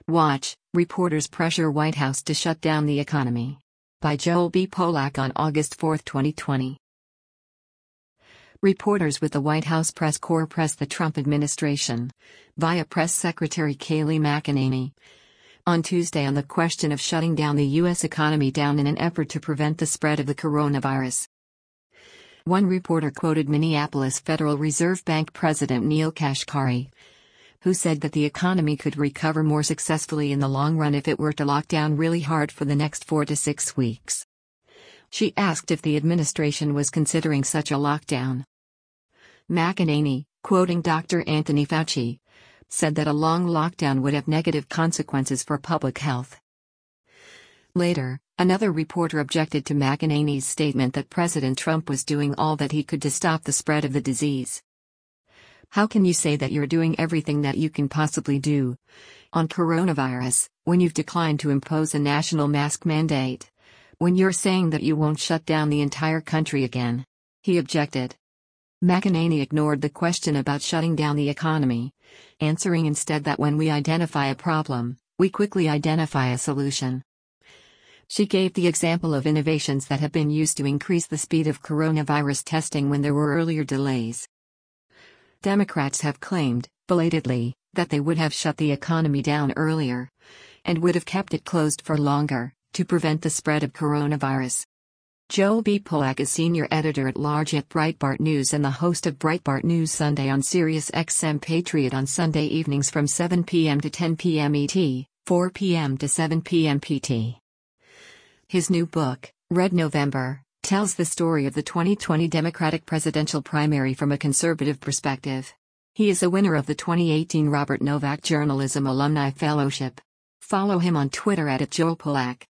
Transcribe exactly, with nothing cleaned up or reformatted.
Watch, reporters pressure White House to shut down the economy. By Joel B. Polak on August fourth, twenty twenty. Reporters with the White House press corps press the Trump administration, via Press Secretary Kayleigh McEnany, on Tuesday on the question of shutting down the U S economy down in an effort to prevent the spread of the coronavirus. One reporter quoted Minneapolis Federal Reserve Bank President Neel Kashkari, who said that the economy could recover more successfully in the long run if it were to lock down really hard for the next four to six weeks. She asked if the administration was considering such a lockdown. McEnany, quoting Doctor Anthony Fauci, said that a long lockdown would have negative consequences for public health. Later, another reporter objected to McEnany's statement that President Trump was doing all that he could to stop the spread of the disease. How can you say that you're doing everything that you can possibly do on coronavirus, when you've declined to impose a national mask mandate? When you're saying that you won't shut down the entire country again? He objected. McEnany ignored the question about shutting down the economy, answering instead that when we identify a problem, we quickly identify a solution. She gave the example of innovations that have been used to increase the speed of coronavirus testing when there were earlier delays. Democrats have claimed, belatedly, that they would have shut the economy down earlier, and would have kept it closed for longer, to prevent the spread of coronavirus. Joel B. Polak is senior editor-at-large at Breitbart News and the host of Breitbart News Sunday on Sirius X M Patriot on Sunday evenings from seven p m to ten p m E T, four p m to seven p m P T. His new book, Red November, tells the story of the twenty twenty Democratic presidential primary from a conservative perspective. He is a winner of the twenty eighteen Robert Novak Journalism Alumni Fellowship. Follow him on Twitter at Joel Polak.